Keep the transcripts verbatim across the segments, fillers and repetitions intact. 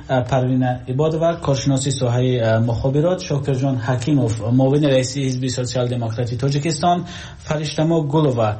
پروین عباد و کارشناس ساحه مخابرات شاکر جان حکیموف، معاون رئیس حزب سوسیال دموکراتی تاجیکستان فرشتما گلووا،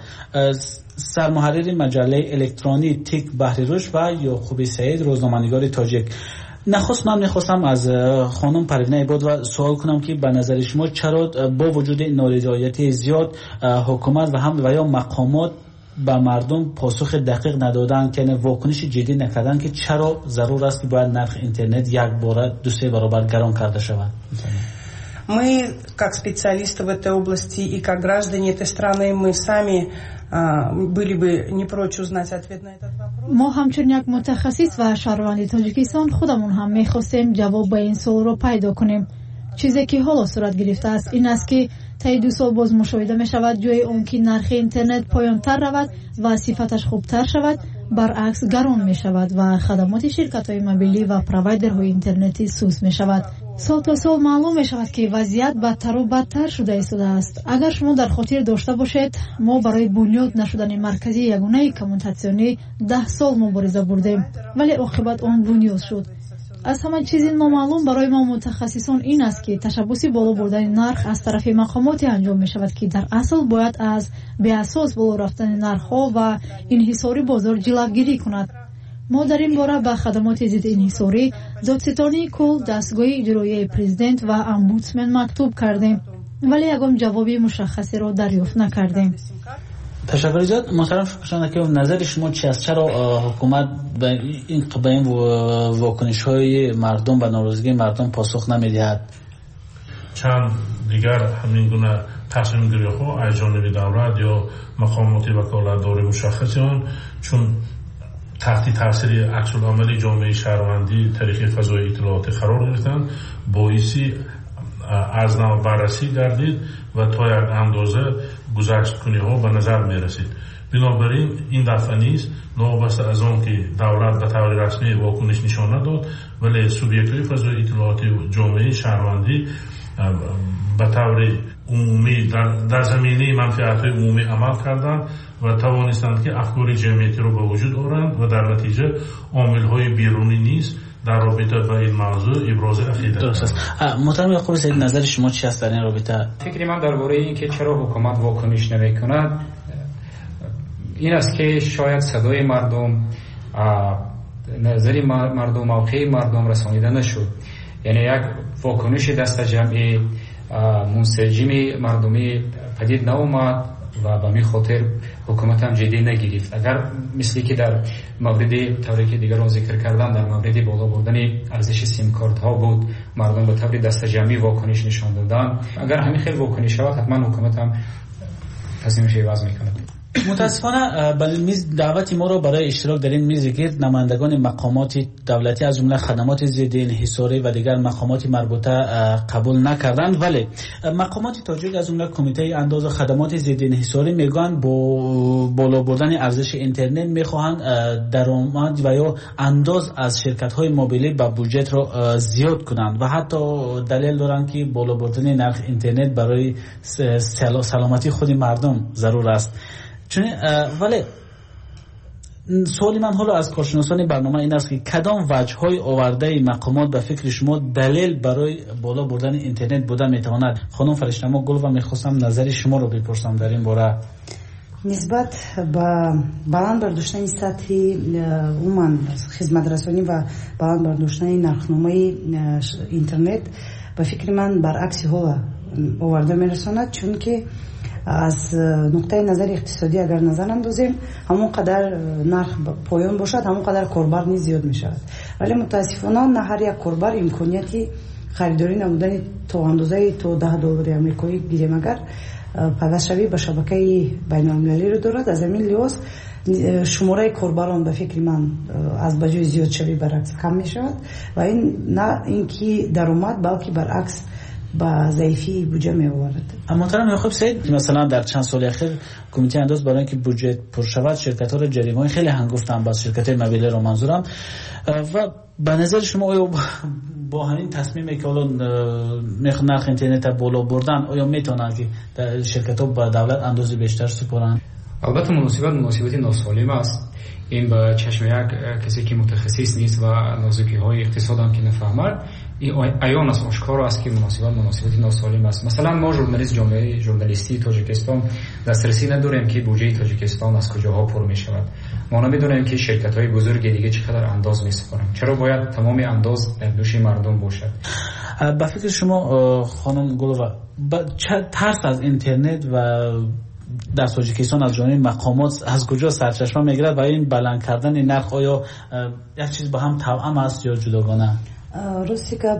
سرمحرر مجله الکترونی تیک بحر روش و یعقوب سعید روزنامه‌نگار تاجیک. نخست من میخواستم از خانم پروین عباد و سوال کنم که به نظر شما چرا با وجود نارضایتی زیاد حکومت و هم و یا مقامات به مردم پاسخ دقیق ندادن که واکنش جدی نکردن که چرا ضرور است که باید نرخ اینترنت یک بار دو سه برابر گران کرده شود؟ Мы, как специалисты в этой области и как граждане этой страны, мы сами а, были бы не прочь узнать ответ на этот вопрос. ما همچون یک متخصص و شهروند تاجیکستان خودمون هم می‌خواستیم جواب به این سوال رو پیدا کنیم. چیزی که حالا صورت گرفته است این است که طی دو سال باز مشاهده می شود جای اون که نرخ اینترنت پایان تر رود و صفتش خوبتر شود، برعکس گران می شود و خدمات شرکت های موبیلی و پروایدرهای اینترنتی سوس می شود. سال تا سال معلوم می شود که وضعیت بدتر و بدتر شده ایستاده است. اگر شما در خاطر داشته باشید ما برای بنیاد نشدن مرکزی یگانه کمونیکاسیونی ده سال مبارزه بردیم ولی عاقبت آن بنیاد شد. از همه چیز نامعلوم برای ما متخصصان این است که تشبث بالا بردن نرخ از طرف مقامات انجام می شود که در اصل باید از بی اساس بالا رفتن نرخ ها و انحصاری بازار جلوگیری کند. ما در این باره به خدمات ضد انحصاری، دادستانی کل، دستگاه اجرایی پرزیدنت و امبودسمن مکتوب کردیم ولی یگام جوابی مشخصی را دریافت نکردیم. تشکر زیاد. محترم شکرشان که نظر شما چی است؟ چرا حکومت به این به این واکنش های مردم و ناراضگی مردم پاسخ نمیدهد؟ چند دیگر همین گونه تصمیم گیری ها از جانب دولت یا مقامات وکالتدار مشخصی آن چون تحت تاثیر عکس العمل جامعه شهروندی طریق فضای اطلاعات قرار گرفتند باعثی از نو بررسی گردید و تا یک اندازه گذشت کنی ها به نظر می رسید. بنابراین این دفعه نیست نوابسته از آن که دولت به طور رسمی واکنش نشان نداد ولی سوبیکت های فضای اطلاعات جامعه شهروندی به طور عمومی در, در زمینه منفعت های عمومی عمل کردند و توانستند که افکار جمعیتی رو به وجود آورند و در نتیجه عامل های بیرونی نیست در رابطه با این موضوع ابراز عقیده. درست است. محترم یعقوب سعید نظر شما چی است در این رابطه؟ فکر من درباره این که چرا حکومت واکنش نمی‌کند این است که شاید صدای مردم، نظر مردم، موقع مردم رسانیده نشد. یعنی یک واکنش دست جمعی منسجم مردمی پدید ناومد و به می خاطر حکومت هم جدی نگرفت. اگر مثلی که در مورد طوری که دیگر رو ذکر کردم در مورد بالا بردن ارزش سیم کارت ها بود مردم به طور دست جمعی واکنش نشان دادن، اگر همین خیلی واکنش شود حتما حکومت هم تصمیمش عوض میکنه. متاسفانه بله میز دعوت ما رو برای اشتراک در این میز گرد نمایندگان مقامات دولتی از جمله خدمات ضد انحصاری و دیگر مقامات مربوطه قبول نکردند ولی مقامات تاجیک از جمله کمیته انداز خدمات ضد انحصاری میگن با بالا بردن ارزش اینترنت میخواهند درآمد و یا انداز از شرکت های موبیلی به بودجت رو زیاد کنند و حتی دلیل دارند که بالا بردن نرخ اینترنت برای سلامتی خود مردم ضرور است. چون ولی سوالی من حالا از کارشناسان برنامه این است که کدام وجه‌های آورده مقامات به فکر شما دلیل برای بالا بردن اینترنت بوده میتواند؟ خانم فرشتما گل و میخواستم نظر شما رو بپرسم در این باره. نسبت به баланд бардоштани сатҳи умуман хизматрасонӣ ва баланд бардоштани нархномаи интернет ба фикри ман баръакси ҳола оварда мерасонад, чунки аз нуқтаи назари иқтисодӣ агар назар андозем ҳамон қадар нарх поён бошад ҳамон қадар корбар низ зиёд мешавад, вале мутаассифона на ҳар як корбар имконияти харидорӣ намудани то андозаи то даҳ доллари амрикоӣ гирем агар пайвастшавӣ ба шабакаи байналмилалиро дорад. аз ҳамин лиҳоз шумораи корбарон ба фикри ман аз ба ҷои зиёдшавӣ баръакс кам мешавад ва ин на ин ки даромад балки баръакс با ضعیفی بودجه می آورد. محترم یعقوب سعید مثلا در چند سال اخیر کمیته انداز برای اینکه بودجه پر شود شرکت ها را جریمه خیلی هنگفتن با شرکت های موبیلی رو منظورم و به نظر شما آیا با همین تصمیمی که حالا نرخ اینترنت بالا بردن آیا میتونن که شرکت ها با دولت اندازه بیشتر سپارن؟ البته مناسبت مناسبت ناسالم است. این به چشم یک کسی که متخصص نیست و نازکی های اقتصاد هم که نفهمد ایان است، آشکار است که مناسبت مناسبت ناسالم است. مثلا ما ژورنالیست جامعه ژورنالیستی تاجیکستان دسترسی نداریم که بودجه تاجیکستان از کجاها پر می شود. ما نمیدونیم که شرکت های بزرگ دیگه چقدر انداز می سپارند. چرا باید تمام انداز در دوش مردم باشد؟ به فکر شما خانم گلووا ترس از اینترنت و در تاجیکستان از جانب مقامات از کجا سرچشمه میگیرد و این بلند کردن نرخ آیا یک چیز با هم توأم است یا جداگانه؟ راستی که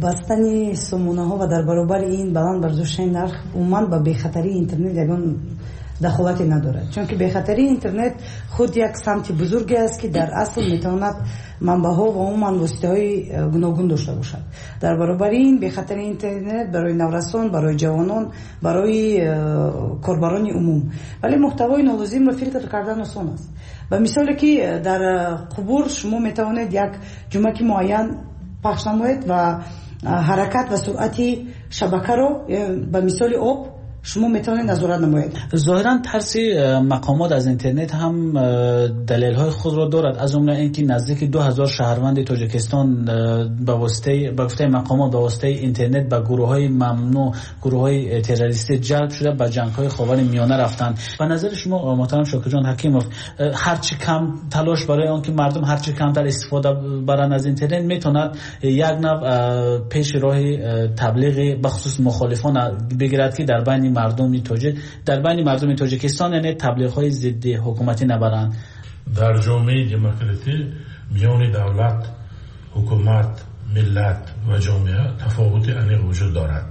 بستن سامانه ها و در برابر این بلند برداشتن نرخ عموما با بی‌خطری اینترنت یگان دخالتی ندارد، چون که بی‌خطری اینترنت خود یک سمت بزرگی است که در اصل میتواند منبع‌ها و عموما واسطه‌های گوناگون داشته باشد. در برابر این بی‌خطری اینترنت برای نورسان، برای جوانان، برای کاربران عموم، ولی محتوای نالازم را فیلتر کردن آسان است. به مثالی که در قبور شما میتوانید یک جمله معین پخش نمایید و حرکت و سرعت شبکه رو به مثال آب شما میتونید نظارت نمایید. ظاهرا ترس مقامات از اینترنت هم دلیل های خود را دارد، از جمله اینکه نزدیک دو هزار شهروند تاجیکستان به واسطه به گفته مقامات به واسطه اینترنت به گروه های ممنوع، گروه های تروریستی جلب شده به جنگ های خاور میانه رفتند. به نظر شما محترم شاکر جان حکیموف هر چی کم تلاش برای آنکه مردم هر چی کمتر استفاده برن از اینترنت میتوند یک نوع پیش راه تبلیغ به خصوص مخالفان بگیرد که در بین مردم تاجیک در بین مردم تاجیکستان یعنی تبلیغ‌های ضد حکومتی نبرند. در جامعه دموکراتی میان دولت، حکومت، ملت و جامعه تفاوت عمیق وجود دارد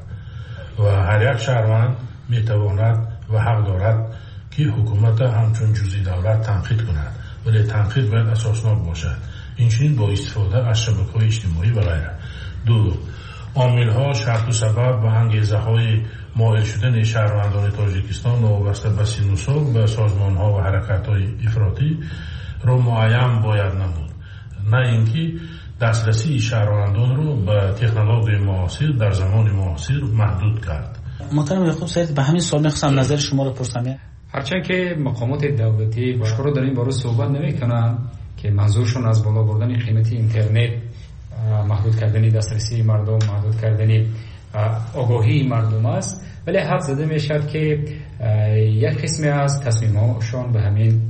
و هر یک شهروند میتواند و حق دارد که حکومت همچون جزئی دولت تنقید کند، ولی تنقید باید اساسناک باشد، اینچنین با استفاده از شبکه‌های اجتماعی و غیره. دو عامل‌ها شرط و سبب و انگیزه‌های مایل شدن شهروندان تاجیکستان وابسته به سن و سال به سازمان‌ها و حرکت‌های افراطی را معین باید نمود، نه اینکه دسترسی شهروندان را به تکنولوژی معاصر در زمان معاصر محدود کرد. محترم یعقوب سعید به همین سوال می‌خواستم نظر شما رو پرسم. هرچند که مقامات دولتی باشکارا در این باره صحبت نمی‌کنند که منظورشون از بالا بردن قیمت اینترنت، محدود کردن دسترسی مردم، محدود کردن آگاهی مردم است، ولی حد زده می شد که یک قسمی از تصمیم‌هاشون به همین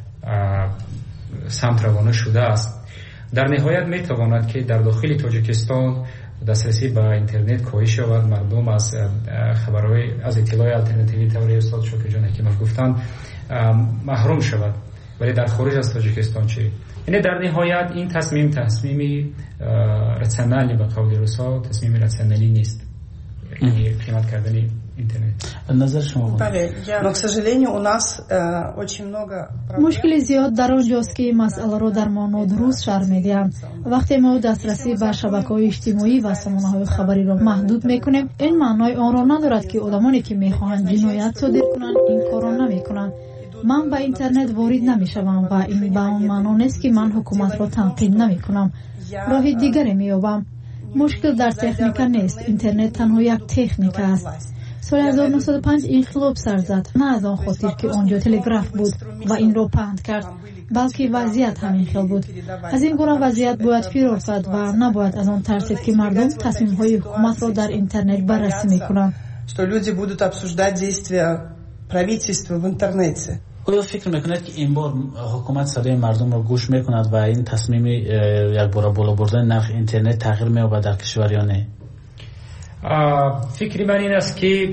سمت روانه شده است. در نهایت می تواند که در داخل تاجیکستان دسترسی به اینترنت کاهش شود، مردم از خبرهای از اطلاع الترناتیوی طوری استاد شاکر جان حکیموف گفتن محروم شود، ولی در خارج از تاجیکستان چه؟ یعنی در نهایت این تصمیم تصمیمی رسانه‌ای به قول رسا تصمیم رسانه‌ای نیست، یعنی قیمت کردن اینترنت. نظر شما؟ Но, к сожалению, у нас очень много проблем. مشکل زیاد در آنجاست که مسئله را در ما نادرست شرح می‌دهند. وقتی ما دسترسی به شبکه‌های اجتماعی و سامانه‌های خبری را محدود می‌کنیم، این معنای آن را ندارد که آدمانی که می‌خواهند جنایت صادر کنند این کار را نمی‌کنند. من به اینترنت وارد نمی‌شوم و این به آن معنا نیست که من حکومت را تنقید نمی‌کنم. راه دیگری می‌یابم. مشکل در تکنیک نیست، اینترنت تنها یک تکنیک است. سال هزار و نهصد و پنج انقلاب سر زد، نه از آن خاطر که آنجا تلگراف بود و این را پهن کرد، بلکه وضعیت همین خیال بود. از این گونه وضعیت باید فرار کرد و نباید از آن ترسید که مردم تصمیم‌های حکومت را در اینترنت بررسی می‌کنند. Что люди будут обсуждать действия правительства в интернете. آیا فکر میکنید که این بار حکومت صدای مردم را گوش میکند و این تصمیم یک بار بالا بردن نرخ اینترنت تغییر می‌یابد در کشور یا نه؟ فکری من این است که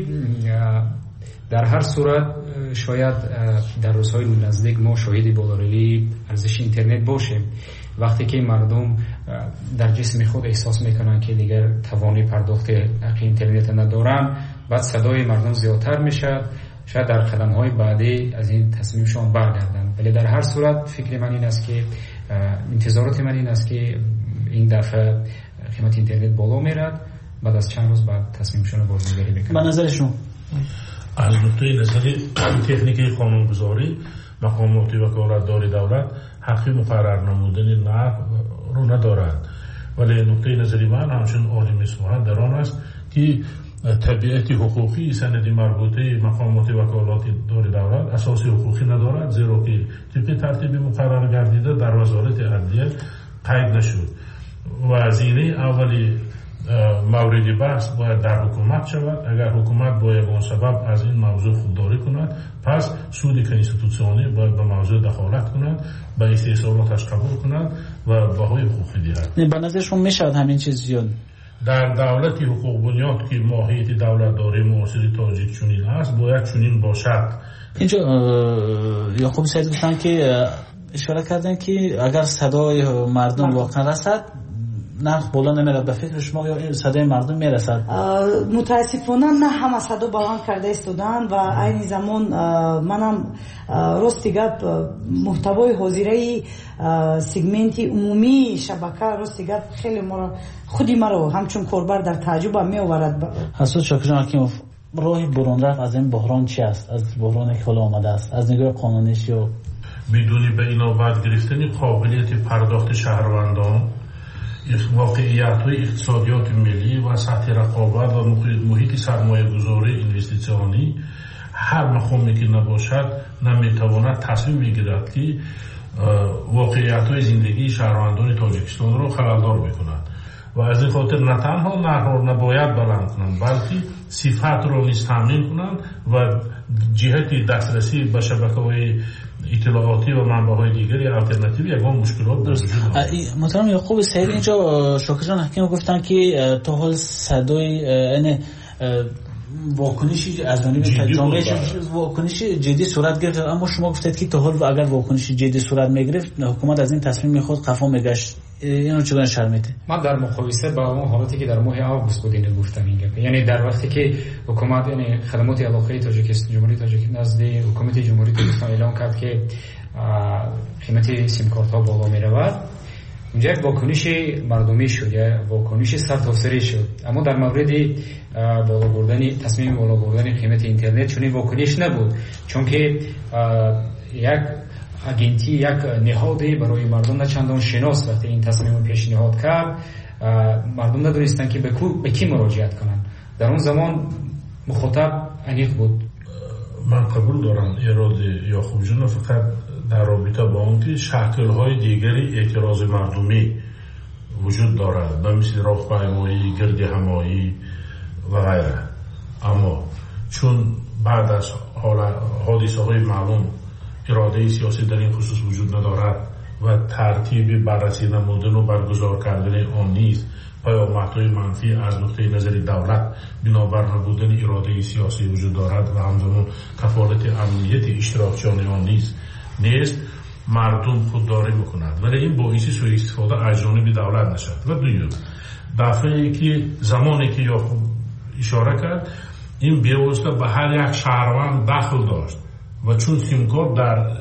در هر صورت شاید در روزهای نزدیک ما شاهد بالارلی ارزش اینترنت باشیم. وقتی که مردم در جسم خود احساس میکنن که دیگر توانی پرداخت اینترنت ندارن، بعد صدای مردم زیادتر میشه، شاید در قدم‌های بعدی از این تصمیمشون برگردن. ولی در هر صورت فکر من این است که انتظارات من این است که این دفعه قیمت اینترنت بالا میرد، بعد از چند روز بعد تصمیمشون رو بازنگری میکنن. به نظر شما از نقطه نظر تکنیکی قانونگذاری مقامات وکالتدار دولت حقی مقرر نمودن نرخ رو ندارد، ولی نقطه نظری من همچون عالی میسپارد در آن است که طبیعت حقوقی سند مربوطه مقامات وکالات دار دولت اساس حقوقی ندارد، زیرا که طبق ترتیب مقرر گردیده در وزارت عدلیه قید نشد و زینه اولی مورد بحث باید در حکومت شود. اگر حکومت با یگان سبب از این موضوع خودداری کند، پس سود کنستیتوسیونی باید به موضوع دخالت کند، به استحصالاتش قبول کند و بهای حقوقی دهد. به نظر شما میشود همین چیز زیاد در دولت حقوق بنیاد که ماهیت دولت داره معاصر تاجیک چنین است، باید چنین باشد. اینجا یعقوب سعید گفتن که اشاره کردن که اگر صدای مردم واقعا رسد نرخ بالا نمیرد. به فکر شما یا صدای مردم میرسد؟ متاسفانه نه همه صدا بلند کرده ایستادن و عین زمان منم راستی گپ محتوای حاضره سگمنتی عمومی شبکه راستی گپ خیلی مرا خودی مرا همچون کاربر در تعجب می آورد. حسود شاکرجان حکیموف، راه برون رفت از این بحران چی است؟ از بحرانی که حالا آمده است از نگاه قانونیش یا بدون به اینوبت گرفتن قابلیت پرداخت شهروندان، واقعیت‌های اقتصادیات ملی و سطح رقابت و محیط سرمایه‌گذاری اینوستیسیونی، هر مقامی که نباشد نمیتواند تصمیم بگیرد که واقعیت‌های زندگی شهروندان تاجیکستان را خلل‌دار بکند و از این خاطر نه تنها نرخ را نباید بلند کنند، بلکه صفت را نیز تامین کنند و جهت دسترسی به شبکه‌های اطلاعاتی و منبع‌های دیگری آلترناتیوی یگان مشکلات داشت. محترم یعقوب سعید، اینجا شاکرجان حکیم گفتن که تا حال صدای یعنی واکنشی از جانب جامعه واکنشی جدی صورت گرفت، اما شما گفتید که تا حال اگر واکنشی جدی صورت میگرفت حکومت از این تصمیم خود قفا میگشت. اینو چگونه شرمیده؟ من در مقایسه با اون حالتی که در ماه آگوست بود اینو گفتم، اینجا یعنی در وقتی که حکومت یعنی خدمات علاقه تاجیکستان جمهوری تاجیکستان نزد حکومت جمهوری تاجیکستان اعلام کرد که قیمت سیم کارت ها بالا میرود، اونجا یک واکنش مردمی شد یا واکنش سرتاسری شد. اما در مورد بالا بردن تصمیم بالا بردن قیمت اینترنت چنین واکنش نبود، چون که یک اگنتی یک نهادی برای مردم نه چندان شناس وقتی این تصمیم پیشنهاد کرد، مردم ندونستن که به کی مراجعت کنن. در اون زمان مخاطب انیق بود. من قبول دارم ایراد یعقوب جان، فقط در رابطه با اون که شکل‌های دیگری اعتراض مردمی وجود دارد، به مثل راهپیمایی، گرد همایی و غیره. اما چون بعد از حادثه‌های معلوم اراده سیاسی در این خصوص وجود ندارد و ترتیب بررسی نمودن و برگزار کردن آن نیز پیامدهای منفی از نقطه نظر دولت بنابر نبودن اراده سیاسی وجود دارد و همزمان کفالت امنیت اشتراکچیان آن نیز نیست، مردم خودداری میکند، ولی این باعث سوء استفاده از جانب دولت نشد. و دوم، دفعه که زمانی که یعقوب اشاره کرد، این بی‌واسطه به هر یک شهروند دخل داشت و چون سیم کارت در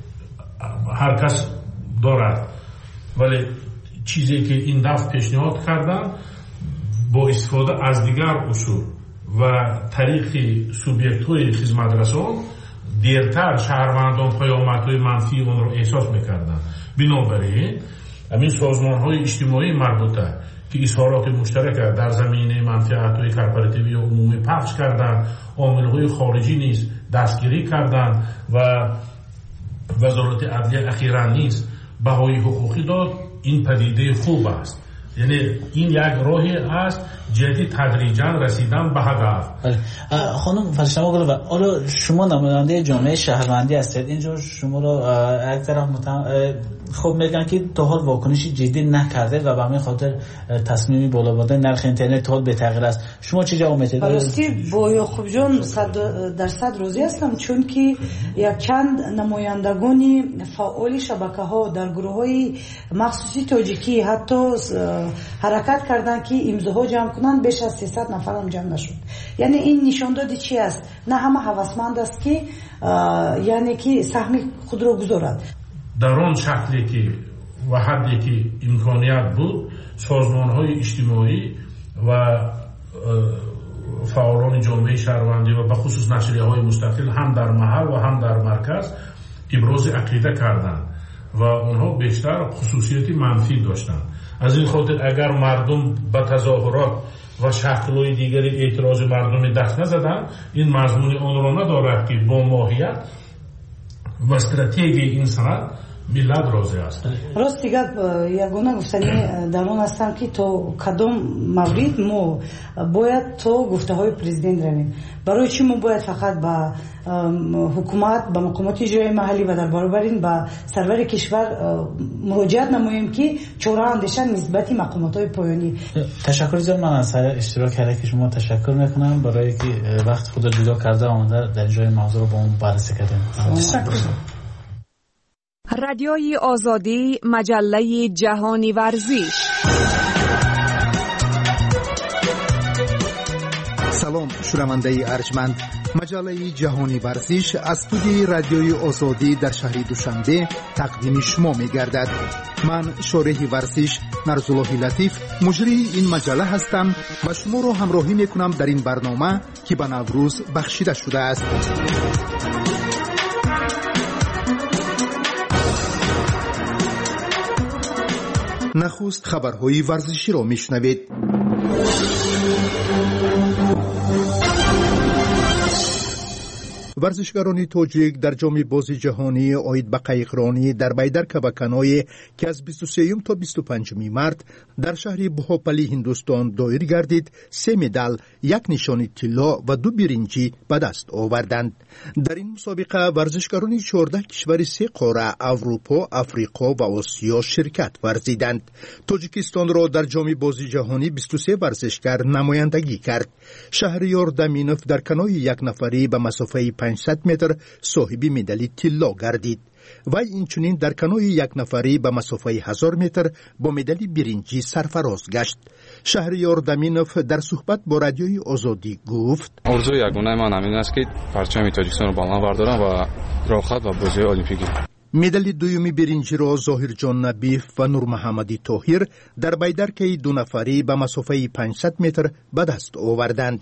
هر کس دارد، ولی چیزی که این دفعه پیشنهاد کردن با استفاده از دیگر اصول و طریق سوبیکت های خدمت رسان دیرتر شهروندان پیامدهای منفی اون رو احساس میکردن. بنابراین همین سازمان های اجتماعی مربوطه که اظهارات مشترک در زمینه منفعت های کارپوراتیوی و عمومی پخش کردن، عامل های خارجی نیز دستگیری کردن و وزارت عدلیه اخیراً نیز بهای حقوقی داد. این پدیده خوب است، یعنی این یک راهی است جهت تدریجاً رسیدن به هدف. خانم فرشتما گل و آره شما نماینده جامعه شهروندی هستید، اینجا شما رو یک طرف متهم خب میگن که تا حال واکنشی جدی نکرده و به همین خاطر تصمیمی بالا بردن نرخ اینترنت تا حال به تغییر است. شما چه جواب میدید؟ راستی با یعقوب جان صد درصد راضی هستم، چون که یک چند نمایندگانی فعال شبکه‌ها در گروه‌های مخصوصی تاجیکی حتی حرکت کردن که امضاها جمع کنن، بیش از سیصد نفر هم جمع نشد. یعنی این نشان داده چی است؟ نه همه هوسمند است که یعنی که سهم خود را گذارد. در آن شکلی که و حدی که امکانیت بود، سازمان‌های اجتماعی و فعالان جامعه شهروندی و به خصوص نشریه‌های مستقل هم در محل و هم در مرکز ابراز عقیده کردند و اونها بیشتر خصوصیت منفی داشتند. از این خاطر اگر مردم به تظاهرات و شکل‌های دیگری اعتراض مردمی دست نزدند، این مضمون آن را ندارد که با ماهیت و استراتژی این سند ملت راضی است. راست دیگه یگانه گفتنی در آن هستم که تو کدام مورد ما باید تو گفته های پرزیدنت رویم. برای چی ما باید فقط با حکومت، با مقامات اجرایی محلی و در برابر این با سرور کشور مراجعت نماییم که چهره اندیشن نسبت مقامات های پایانی. تشکر زیاد من از اشتراک حرکت شما تشکر میکنم برای که وقت خود جدا کرده آمده در جای موضوع رو با اون بررسی کردیم. تشکر. رادیوی آزادی، مجله جهانی ورزش. سلام شنونده ارجمند، مجله جهانی ورزش از استودیوی رادیوی آزادی در شهر دوشنبه تقدیم شما می گردد. من شارح ورزش نرزالله لطیف مجری این مجله هستم و شما را همراهی می کنم در این برنامه که به نوروز بخشیده شده است. نخست خبرهای ورزشی را میشنوید. ورزشکاران تاجیک در جام بازی جهانی عاید به قایقرانی در بیدر کبکنای که از بیست و سوم تا بیست و پنجم مارس در شهر بهوپلی هندوستان دایر گردید، سه مدال، یک نشان طلا و دو برنجی به دست آوردند. در این مسابقه ورزشکاران چهارده کشور سه قاره اروپا، افریقا و آسیا شرکت ورزیدند. تاجیکستان را در جام بازی جهانی بیست و سه ورزشکار نمایندگی کرد. شهریار دامینوف در کنوی یک نفری به مسافه پانصد متر صاحب مدال طلا گردید. و اینچنین در کنوی یک نفری به مسافه هزار متر با مدال برنجی سرفراز گشت. شهریار دامینوف در صحبت با رادیوی آزادی گفت: آرزوی یگانه من همین است که پرچم تاجیکستان را بالا بردارم و راحت و بازی المپیکی. مدال دومی برنجی را ظاهر جان نبیف و نور محمدی طاهر در بیدرکه دو نفری به مسافه پانصد متر به دست آوردند.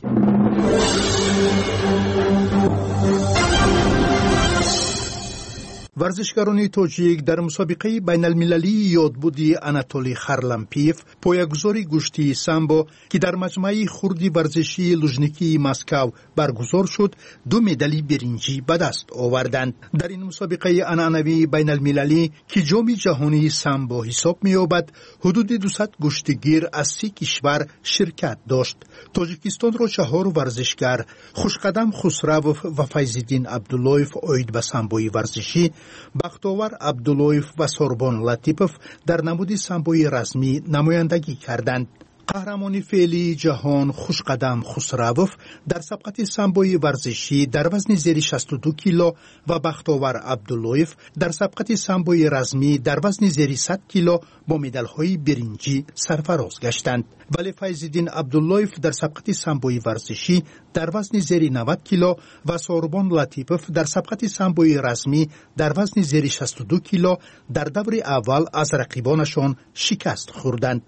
ورزشکاران تاجیک در مسابقه بین المللی یادبودی آناتولی خارلامپیف پایه‌گذاری گشتی سامبو که در مجمع خردی ورزشی لوژنیکی مسکو برگزار شد، دو مدال برنجی به دست آوردند. در این مسابقه عنعنوی بین المللی که جام جهانی سامبو حساب می‌یابد، حدود دویست گشتگیر از سی کشور شرکت داشت. تاجیکستان را چهار ورزشکار خوشقدم خسروف و فیض‌الدین عبداللهیف عاید به سامبوی ورزشی، بختاور عبداللهیف و سوربان لطیپوف در نمود سامبوی رسمی نمایندگی کردند. قهرمان فعلی جهان خوشقدم خسروف در سبقت سامبوی ورزشی در وزن زیر شصت و دو کیلو و بختاور عبداللهیف در سبقت سامبوی رسمی در وزن زیر صد کیلو با مدال‌های برنجی سرفراز گشتند. ولی فیض‌الدین عبداللهیف در سبقت سامبوی ورزشی در وزن زیر نود کیلو و سوربان لطیپوف در سبقت سامبوی رسمی در وزن زیر شصت و دو کیلو در دور اول از رقیبانشان شکست خوردند.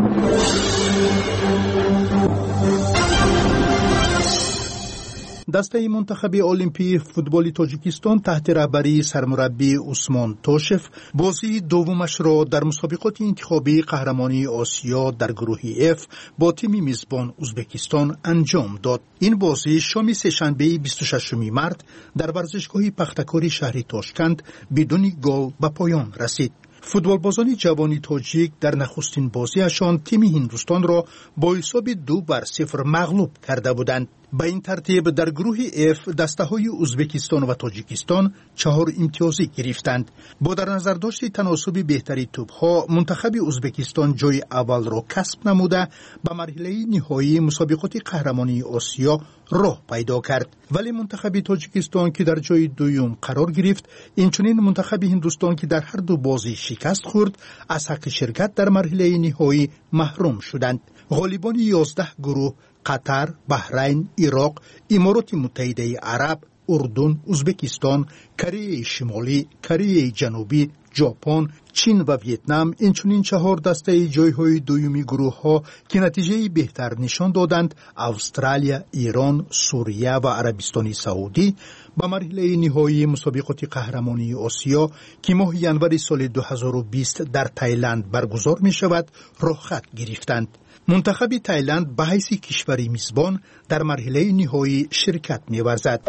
دسته منتخب المپی فوتبال تاجیکستان تحت رهبری سرمربی عثمان توشف بازی دومش را در مسابقات انتخابی قهرمانی آسیا در گروه اف با تیم میزبان ازبکستان انجام داد. این بازی شام سه‌شنبه بیست و ششم مارس در ورزشگاه پختکاری شهر تاشکند بدون گل به پایان رسید. فوتبالبازان جوانی تاجیک در نخستین بازیشان تیم هندوستان را با حساب دو بر صفر مغلوب کرده بودند. به این ترتیب در گروه اف دسته های ازبکستان و تاجیکستان چهار امتیازی گرفتند. با در نظر داشت تناسب بهتری توپ ها منتخب ازبکستان جای اول را کسب نموده به مرحله نهایی مسابقات قهرمانی آسیا راه پیدا کرد. ولی منتخب تاجیکستان که در جای دوم قرار گرفت، اینچنین منتخب هندوستان که در هر دو بازی شکست خورد، از حق شرکت در مرحله نهایی محروم شدند. غالبان یازده گروه قطر، بحرین، عراق، امارات متحده عرب، اردن، ازبکستان، کره شمالی، کره جنوبی، ژاپن، چین و ویتنام اینچنین چهار دسته جایهای دومی گروه ها که نتیجه بهتر نشان دادند استرالیا، ایران، سوریه و عربستان سعودی به مرحله نهایی مسابقات قهرمانی آسیا که ماه ژانویه سال دو هزار و بیست در تایلند برگزار می شود راه خط گرفتند. منتخب تایلند به حیث کشوری میزبان در مرحله نهایی شرکت می ورزد.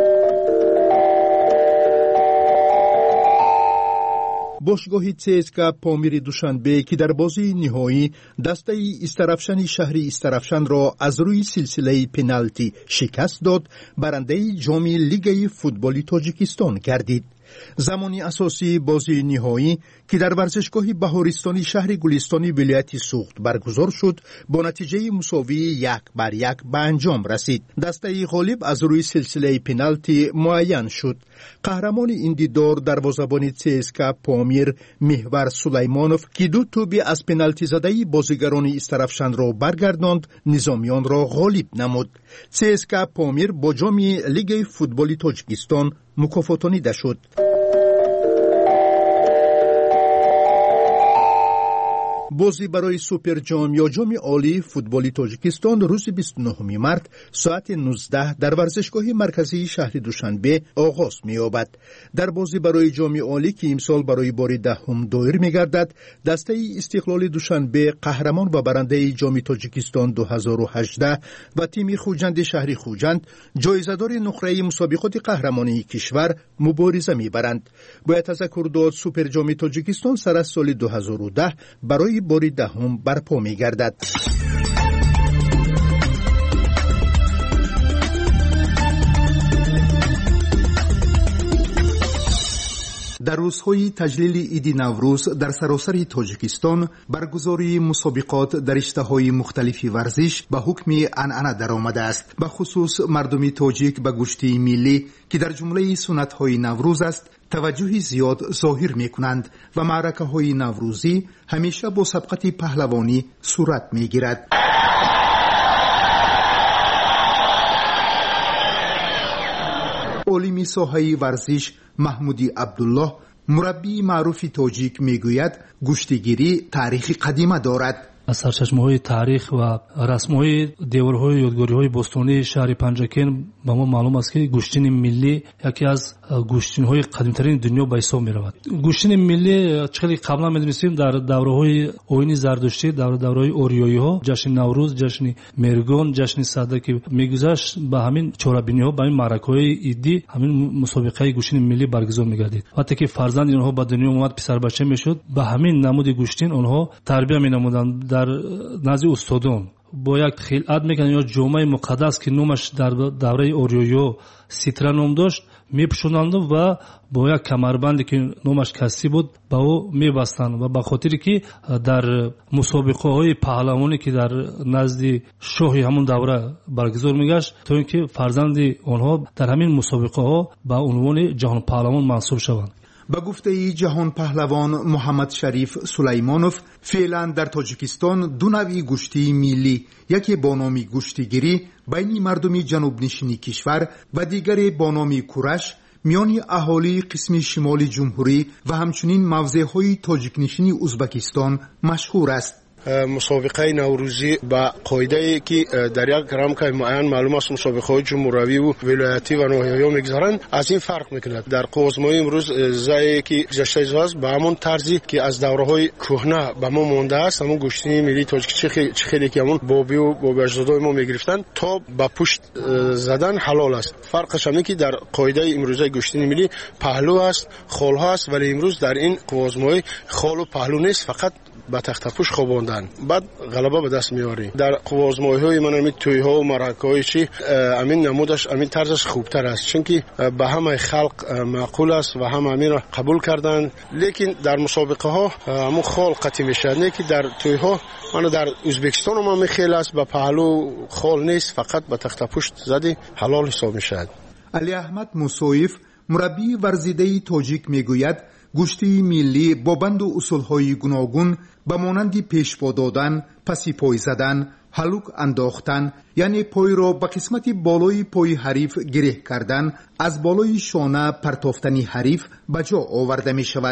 باشگاه سیسکا پامیر دوشنبه که در بازی نهایی دسته استرافشان شهری استرافشان را از روی سلسله پنالتی شکست داد، برنده جام لیگ فوتبال تاجیکستان گردید. زمانی اساسی بازی نهایی که در ورزشگاه بهارستانی شهر گلستانی ولایت سوخت برگزار شد با نتیجه مساوی یک بر یک به انجام رسید. دسته غالب از روی سلسله پنالتی معین شد. قهرمان این دیدار دروازه‌بان سیسکا پامیر محور سلیمانوف که دو توپ از پنالتی زده بازیگران استرافشان را برگرداند، نظامیان را غالب نمود. سیسکا پامیر با جام لیگ فوتبال تاجیکستان مکافاتانیده شد. بازی برای سوپر جام یا جام عالی فوتبال تاجیکستان روز بیست و نهم مارس ساعت نوزده در ورزشگاه مرکزی شهر دوشنبه آغاز می‌یابد. در بازی برای جام عالی که امسال برای بار دهم دایر می‌گردد، دسته استقلال دوشنبه قهرمان و برنده جام تاجیکستان دو هزار و هجده و تیم خوجند شهر خوجند جایزه‌دار نقره مسابقات قهرمانی کشور مبارزه می‌برند. باید تذکر داد سوپر جام تاجیکستان سر از سال دو هزار و ده برای بار دهم برپا می گردد. در روزهای تجلیل عید نوروز در سراسر تاجیکستان برگزاری مسابقات در رشته‌های مختلف ورزش به حکم عنعنه درآمده است. به خصوص مردم تاجیک به گوشتی ملی که در جمله سنت‌های نوروز است توجه زیاد ظاهر می‌کنند و معرکه‌های نوروزی همیشه با سبقت پهلوانی صورت می‌گیرد. عالم ساحه ورزش محمودی عبدالله مربی معروف تاجیک میگوید گوشتگیری تاریخ قدیمه دارد. از سرچشمه‌های تاریخ و رسم‌های دیوارهای یادگاری‌های باستانی شهر پنجکین به ما معلوم است که گوشتین ملی یکی از گوشتین‌های قدیمی‌ترین دنیا به حساب می‌رود. گوشتین ملی چقدر قبلا می‌دونستیم در دوره‌های آیین زردشتی، در دوره‌های اوریایی‌ها، جشن نوروز، جشن مرگان، جشن صده که می‌گذشت به همین چورابینی‌ها، به این معرکه‌های عیدی همین مسابقه گوشتین ملی برگزار می‌گردید. وقتی که فرزند اینها به دنیا اومد پسر بچه می‌شد، به همین نمود گوشتین آنها تربیت می‌نمودند. در نزد استادان با یک خلعت میکنن یا جامعه مقدس که نامش در دوره اوریایو سیترا نام داشت میپوشونند و با یک کمربندی که نامش کسی بود با او میبستند و به خاطری که در مسابقه های پهلوانی که در نزد شاه همون دوره برگزار میگشت تا اینکه فرزند آنها در همین مسابقه ها به عنوان جهان پهلوان منصوب شوند. به گفته جهان پهلوان محمد شریف سلیمانوف فعلا در تاجیکستان دو نوع گوشتی ملی، یکی با نام گوشتگیری بین مردم جنوب نشینی کشور و دیگری با نام کورش میان اهالی قسم شمال جمهوری و همچنین موضعهای تاجیک نشینی ازبکستان مشهور است. مسابقه نوروزی با قاعده که در یک رامکای معین معلوم است مسابقه جمهوری و ولایتی و ناحیه‌ها میگذارند از این فرق میکند. در قوزمای امروز زایی که گذشته زاست به همون طرزی که از دوره‌های کهنه به ما مونده است، همون گوشتی ملی تاجیک چخیلی که همون بابی و بابی اجدادای ما میگرفتن تا با پشت زدن حلال است. فرقش اینه که در قاعده امروزه گوشتی ملی پهلو است، خالها است، ولی امروز در این قوزمای خال و پهلو نیست، فقط با تخت پوش خواباندن، بعد غلبه به دست میاری. در قوازمایهای من همین تویها و مرکه‌های چی همین نمودش همین طرزش خوبتر است، چون که به همه خلق معقول است و هم همین را قبول کردن. لیکن در مسابقه ها همون خال قطعی میشه، نه که در تویها من در ازبکستان ما میخیل است به پهلو خال نیست، فقط به تخت پوش زدی حلال حساب میشه. علی احمد موسویف مربی ورزیده تاجیک میگوید گوشتی ملی با بند و اصولهای گوناگون به مانند پیشوا دادن، پسی پای زدن، هلوک انداختن، یعنی پای را به قسمت بالای پای حریف گره کردن، از بالای شانه پرتافتنی حریف به جا آورده می شود.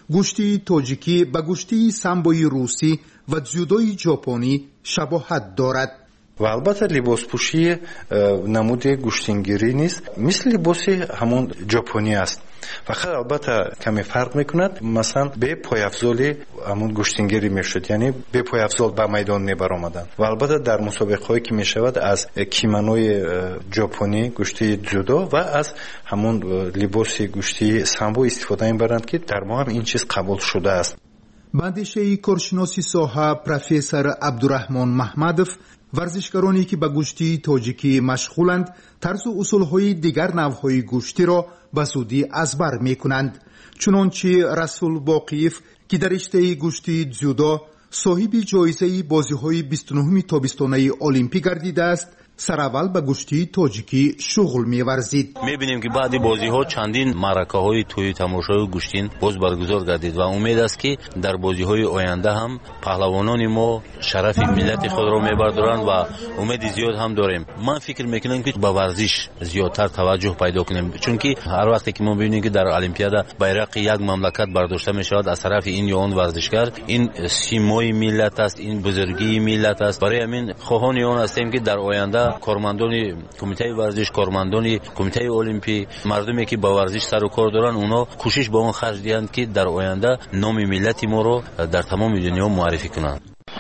گوشتی تاجیکی به گوشتی سامبوی روسی و جودوی ژاپنی شباهت دارد. و البته لباسپوشی نمود گوشتینگیری نیست، مثل لباس همون ژاپنی است. فقط البته کمی فرق میکند، مثلا به پایافزال همون گوشتینگیری میشد، یعنی به پایافزال به میدان میبر آمدن. و البته در مسابقه هایی که میشود از کیمانوی ژاپنی گوشتی جودو و از همون لباس گوشتی سامبو استفاده میبرند که در ما هم این چیز قبول شده است. بندیشه کارشناسی ساحه پروفسور عبدالرحمن محمدов ورزشکارانی که به گوشتی تاجیکی مشغولند طرز و اصولهای دیگر نوعهای گوشتی را به زودی ازبر میکنند. چنانچه رسول باقیف که در رشته گوشتی جودو صاحب جایزه بازی‌های بیست و نه تابستانه المپیک گردیده است، سراول به گوشتی تاجیکی شغل می‌ورزید. می‌بینیم که بعضی بازی‌ها چندین معرکه‌های توی تماشای گوشتین باز برگزار گردید و امید است که در بازی‌های آینده هم پهلوانان ما شرف ملت خود را می‌بردارند و امید زیاد هم داریم. من فکر می‌کنم که به ورزش زیادتر توجه پیدا کنیم، چون که هر وقتی که ما ببینیم که در المپیادا بیرق یک مملکت برداشته می‌شود از طرف این یا آن ورزشکار، این سیمای ملت است، این بزرگی ملت است. برای همین خواهان آن هستیم که در آینده کارمندان کمیته ورزش، کارمندان کمیته المپیک، مردمی که با ورزش سر و کار دارن، اونا کوشش با اون خرج دهند که در آینده نام ملت ما رو در تمام دنیا معرفی کنند.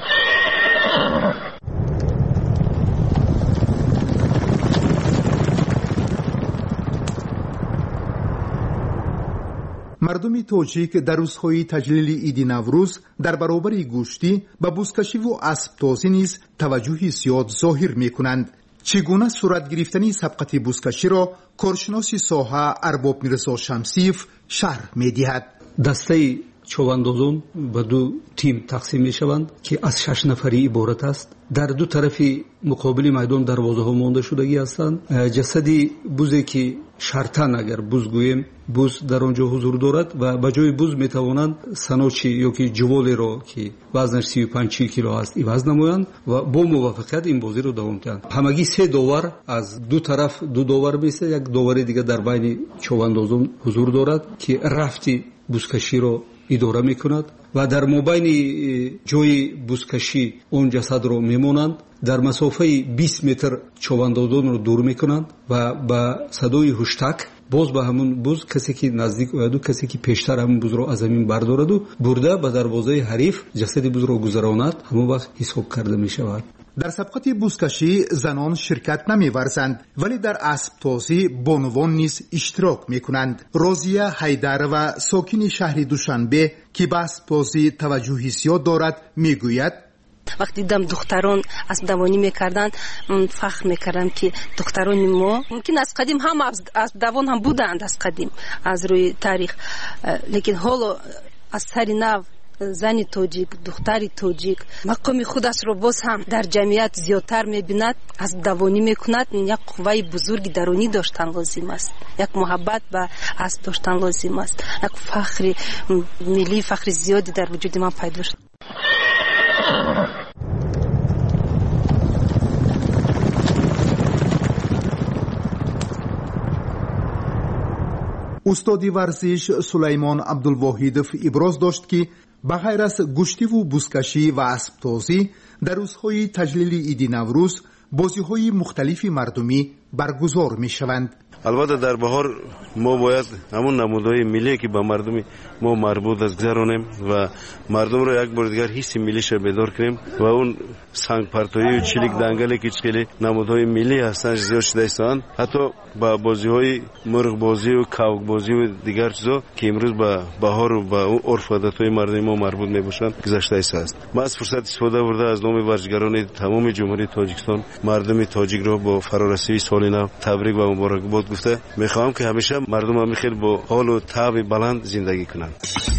مردم تاجیک در روزهای تجلیل عید نوروز در برابر گوشتی به بزکشی و اسب تازی نیز توجهی زیاد ظاهر می‌کنند. چگونه صورت گرفتن سبقت بزکشی را کارشناس ساحه ارباب میرزا شمسیف شرح می‌دهد. دسته چوباندازان به دو تیم تقسیم می‌شوند که از شش نفری عبارت است. در دو طرف مقابل میدان دروازه‌ها مانده شدگی هستند. جسدی بوزی که شرطن اگر بوز گوییم بوز در آنجا حضور دارد و به جای بوز میتوانند سنوچی یا که جوالی را که وزنش سی و پنج کیلو است عوض نمایند و با موافقت این بازی را دوام کنند. همگی سه داور از دو طرف دو داور میشه، یک داور دیگه در بین چوباندازان حضور دارد که رفتی بوزکشی را اداره میکند و در مابین جای بوزکشی اون جسد را میمونند. در مسافه بیست متر چوباندازان رو دور میکنند و با صدای هشتک باز به همون بوز کسی که نزدیک آید و کسی که پیشتر همون بوز رو از زمین بردارد و برده به دروازه حریف جسد بوز رو گذراند، همون وقت حساب کرده می شود. در سبقت بوزکشی زنان شرکت نمی ورزند، ولی در اسب تازی بانوان نیز اشتراک می کنند. رازیه حیدر و ساکن شهر دوشنبه که به اسب تازی توجهی زیاد دارد می گوید وقتی دیدم دختران اسب دوانی میکردند فخر میکردم که دختران ما ممکن از قدیم هم اسب دوان هم بودند، از قدیم از روی تاریخ، لیکن حالا از سر نو زن تاجیک، دختر تاجیک مقام خودش رو باز هم در جمعیت زیادتر میبیند، از دوانی میکند. یک قوه بزرگی درونی داشتن لازم است، یک محبت به اسب داشتن لازم است، یک فخر ملی، فخر زیادی در وجود من پیدا شد. استاد ورزش سلیمان عبدالواحدов ابراز داشت که به غیر از گوشتی و بزکشی و اسب تازی در روزهای تجلیل عید نوروز بازی‌های مختلفی مردمی برگزار می‌شوند. البته در بهار ما باید همون نمودهای ملی که به مردم ما مربوط است گذرانیم و مردم را یک بار دیگر حس ملیش را بیدار کنیم و اون سنگ پرتایی و چلیک دنگلی که خیلی نمودهای ملی هستند زیاد شده هستند، حتی با بازی‌های مرغ بازی و کاوک بازی و دیگر چیزا که امروز به بهار و به عرف و عادت‌های مردم ما مربوط میباشند گذشته است. ما از فرصت استفاده برده از نام ورزشکاران تمام جمهوری تاجیکستان مردم تاجیک را با فرارسیدن سال نو تبریک و مبارکباد گفته میخوام که همیشه مردم هم خیلی با حال و طبع بلند زندگی کنند.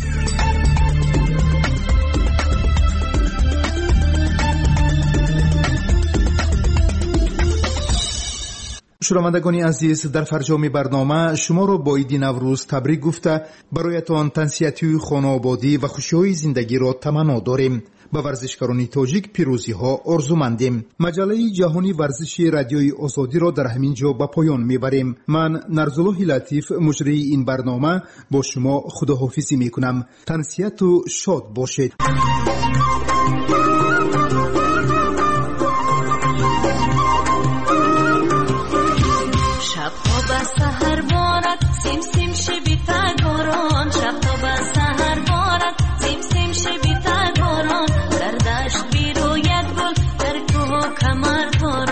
شنوندگان عزیز، در فرجام برنامه شما را با عید نوروز تبریک گفته برایتان تنسیتی خانوادگی و خوشی‌های زندگی را تمنا داریم. به ورزشکاران تاجیک پیروزی ها آرزومندیم. مجله جهانی ورزشی رادیوی آزادی را در همین جا به پایان میبریم. من نرزالله لطیف مجری این برنامه با شما خداحافظی میکنم. تنسیت و شاد باشید. کمر